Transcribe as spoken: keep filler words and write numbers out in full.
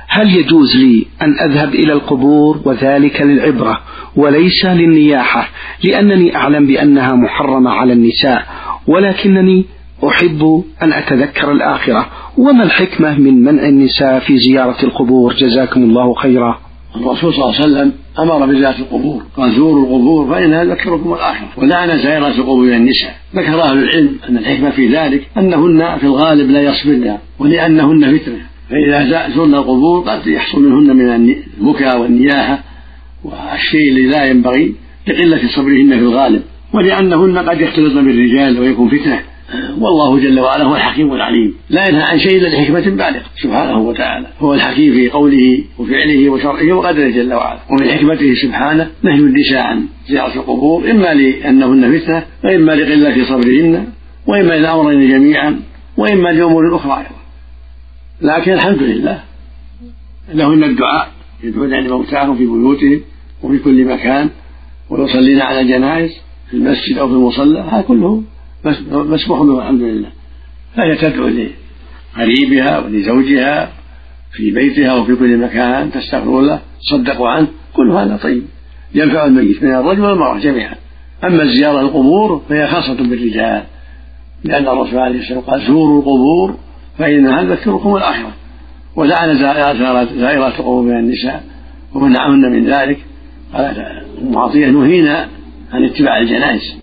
هل يجوز لي أن أذهب إلى القبور وذلك للعبرة وليس للنياحة، لأنني أعلم بأنها محرمة على النساء، ولكنني أحب أن أتذكر الآخرة؟ وما الحكمة من منع النساء في زيارة القبور؟ جزاكم الله خيرا. الرسول صلى الله عليه وسلم أمر بزيارة القبور، قال زوروا القبور فإنها تذكركم الآخرة، ولعن زائرات القبور من النساء. ذكر أهل العلم أن الحكمة في ذلك أنهن في الغالب لا يصبرن، ولأنهن فتنة، فإذا زرنا القبور قد يحصل منهن من البكاء والنياحة والشيء الذي لا ينبغي لقلة صبرهن في الغالب، ولأنهن قد يختلطن بالرجال ويكون فتنة. والله جل وعلا هو الحكيم العليم، لا ينهى عن شيء إلا لحكمة بالغة سبحانه وتعالى. هو الحكيم في قوله وفعله وشرعه وقدره جل وعلا. ومن حكمته سبحانه نهي النساء عن زيارة القبور، إما لأنهن فتنة، وإما لقلة صبرهن، وإما لأمرين جميعا، وإما لأمور أخرى أيضا. لكن الحمد لله لهن الدعاء، يدعون لموتاهم في بيوتهم وفي كل مكان، ويصلين على الجنائز في المسجد أو في المصلى، هذا كله مسموح به الحمد لله. فهي تدعو لقريبها ولزوجها في بيتها وفي كل مكان، تستغفر له، تصدقوا عنه، كل هذا طيب ينفع الميت من الرجل والمرأة جميعا. أما الزيارة القبور فهي خاصة بالرجال، لأن الرسول عليه الصلاة والسلام قال زوروا القبور فإنها تذكركم الآخرة، ولعن زائرات القبور من النساء ومنعهن من ذلك. قال أم عطية نهينا عن اتباع الجنائز